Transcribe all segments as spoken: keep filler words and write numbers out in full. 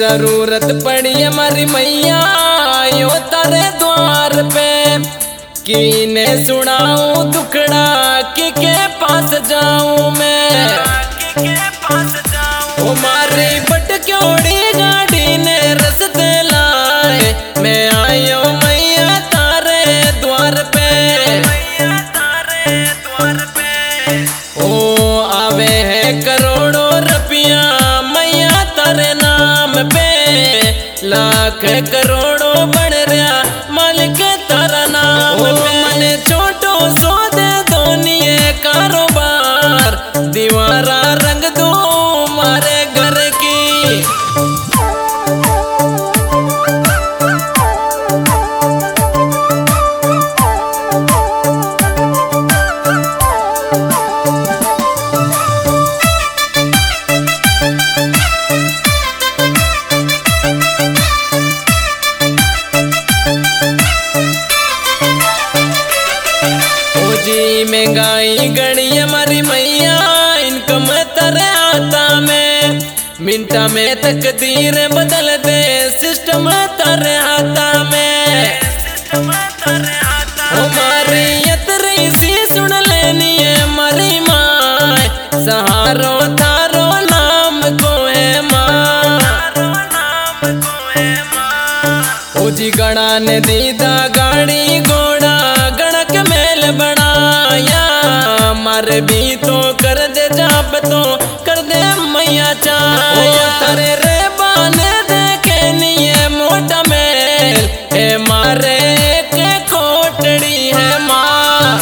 जरूरत पड़ी हमारी मैया यो तारे द्वार पे, किने सुनाऊं दुखड़ा कि के पास जाऊं मैं, हमारी बटक्योड़ी गाड़ी ने रस्ते लाए, मैं आयो मैया तारे द्वार पे, ओ आवे है करोड़ों रुपया मैया तारे नाम पे, लाख करोड़ों बन रहा मालिक तारा नाम पे, मने छोटो सो दे दोनिए कारोबार, दीवारा रंग दो मारे घर की। महंगाई गणी हमारी मैया इनकम तरह आता में, मिनटा में तकदीर बदल दे सिस्टम तरह आता में, हमारी यतरी सी सुन लेनी है हमारी माँ, सहारो थारो नाम को है माँ, उजी गणा ने दीदा गाड़ी घोड़ा गणक मेल बनाया, मारे भी तो कर दे जाप तो कर दे मैया चाया, तारे रे बाने देखे नहीं मोटा मेल है मारे के कोटड़ी है माँ।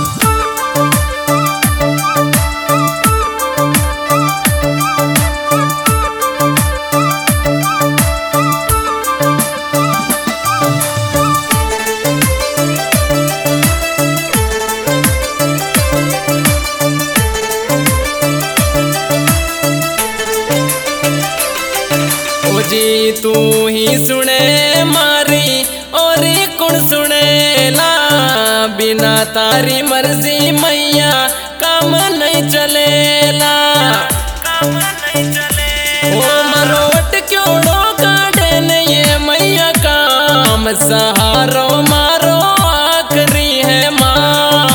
जी तू ही सुने मारी और कौन सुनेला, बिना तारी मर्जी मैया काम नहीं चलेला, ओ मरोट क्यों काटे ये मैया काम, सहारो मारो आखरी है माँ,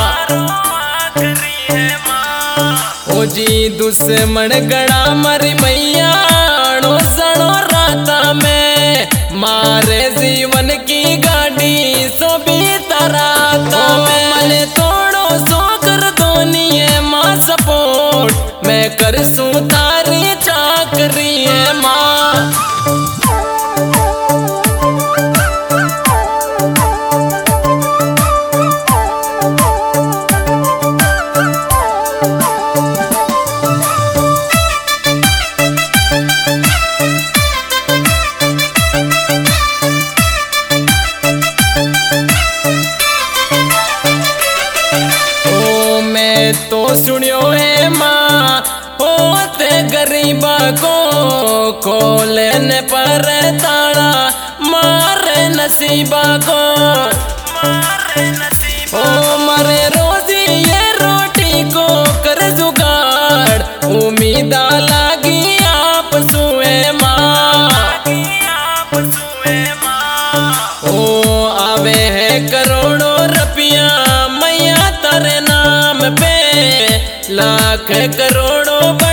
ओ जी दुश्मन गड़ा मरी मैया सड़ो राता में, मारे जीवन की गाड़ी सो भी तराता में, मले तोड़ो सो कर दोनिए माँ सपोर्ट, मैं कर सू तारी चाकरी है माँ। तो सुनियो है माँ होते गरीबा को, खोलने पर ताड़ा मारे नसीबा को, ओ मरे रोजी ये रोटी को कर जुगाड़, उम्मीदा लागी आप सुए माँ, ओ आवे है करोड़ों रुपया मैया तारे नाम पे, लाख करोड़ों